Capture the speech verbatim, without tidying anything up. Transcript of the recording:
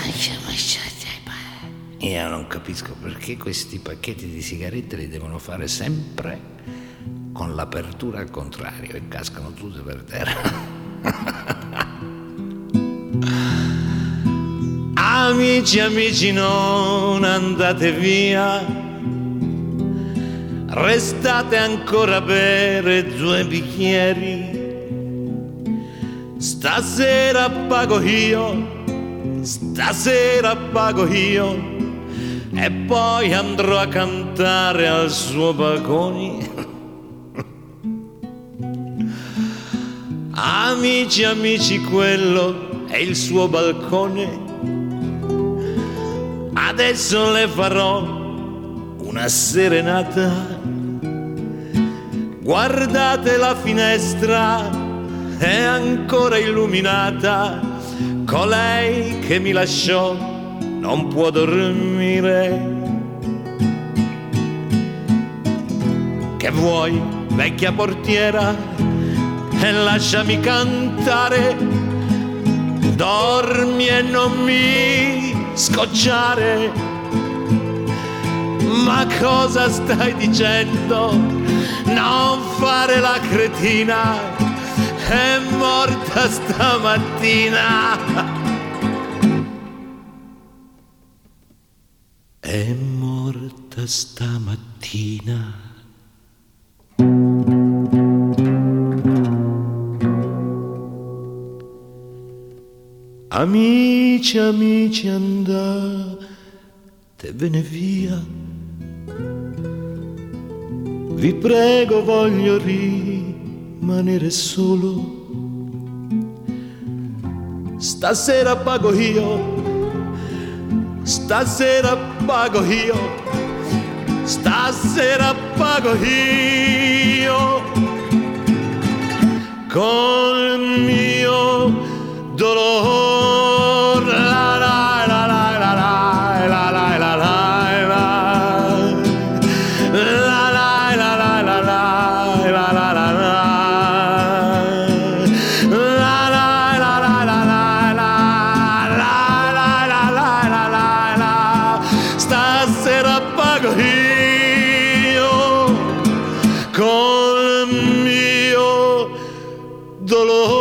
Io non capisco perché questi pacchetti di sigarette li devono fare sempre con l'apertura al contrario e cascano tutte per terra. Amici, amici, non andate via, restate ancora a bere due bicchieri. Stasera pago io, stasera pago io, e poi andrò a cantare al suo balcone. Amici, amici, quello è il suo balcone. Adesso le farò una serenata. Guardate, la finestra è ancora illuminata. Colei che mi lasciò non può dormire. Che vuoi, vecchia portiera? E lasciami cantare. Dormi e non mi scocciare. Ma cosa stai dicendo? Non fare la cretina, è morta stamattina. È morta stamattina. Amici, amici, andatevene via. Vi prego, voglio rimanere solo. Stasera pago io, stasera pago io, stasera pago io col mio dolore. La la la la la la la la la la. Stasera pago io col mio dolore.